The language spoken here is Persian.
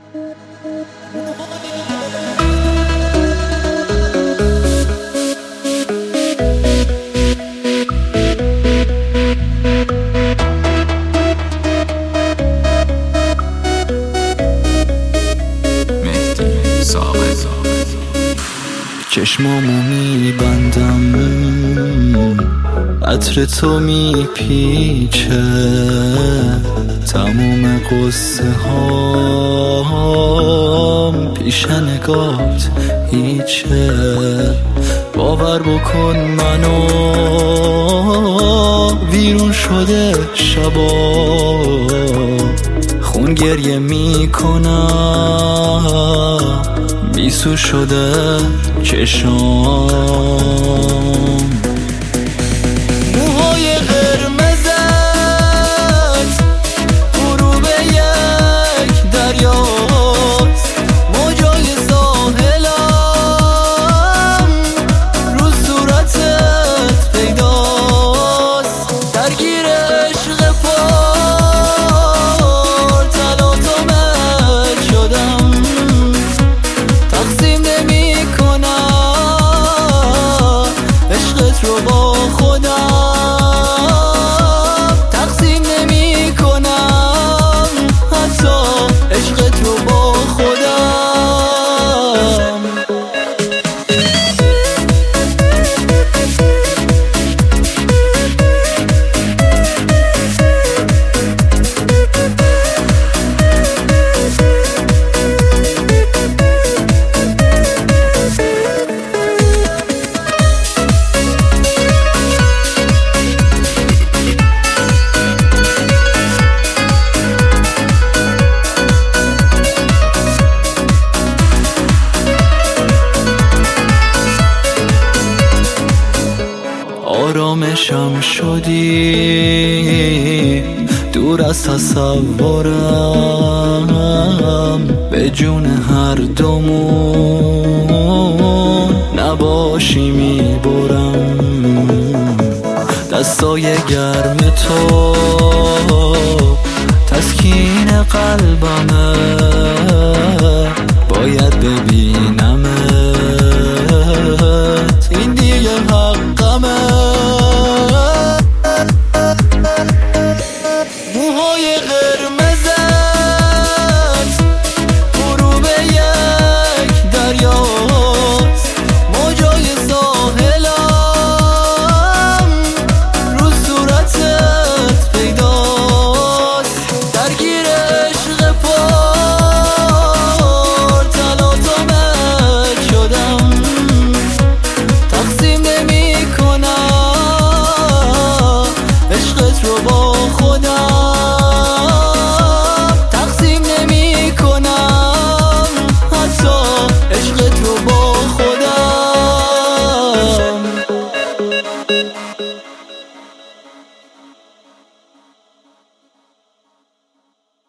چشمامو میبندم، عطر تو میپیچه، تموم قصه هام پیش نگات هیچه. باور بکن منو ویرون شده شبا، خون گریه میکنم، بیسو شده چشام. موهای قرمزت غروب یک دریاست، موجای ساحلم رو صورتت پیداست. درگیر عشق پار تلاطمت شدم، تقسیم نمی کنم عشقت رو با خودم، تقسیم نمی کنم حتی عشقت رو با خودم. آرامشم شدی دور از تصورم، به جون هر دومون نباشی میبرم. دستای گرم تو تسکین قلبمه، باید ببینمت، این دیگه حقمه. موهای